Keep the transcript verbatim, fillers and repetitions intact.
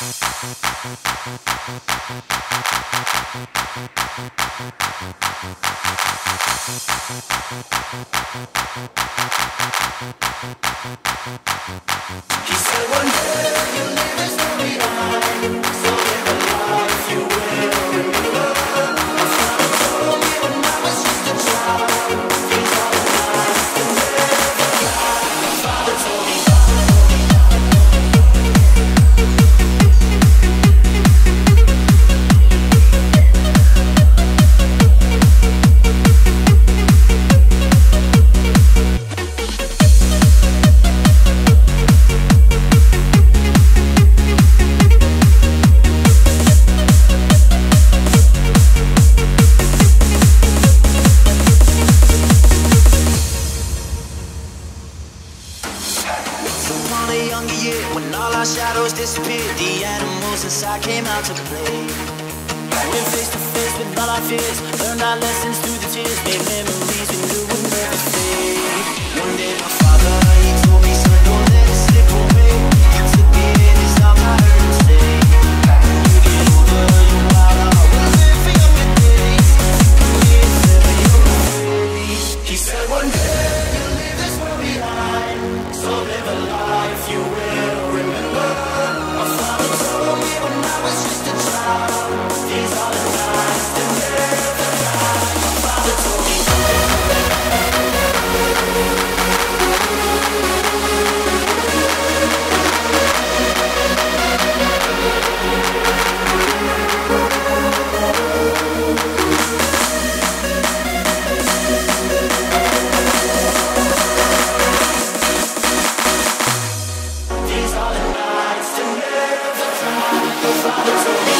He said one day you'll leave this world behind, so live a life you will remember. My father told me when I was just a child, these are the nights that never die. My father told me. Shadows disappeared, the animals inside came out to play. Went face to face with all our fears, learned our lessons through the tears, made memories we knew would never fade. One day my father, he told me, son, don't let it slip away. He took me in his arms, I heard him say, when you get older, your wild heart will live for younger days. It's never your way. He said one day you'll leave this world behind, so live a life you will remember. My father told me when I was just a child, these are the nights that never die. My father told me. These are the nights that never die. My father told me.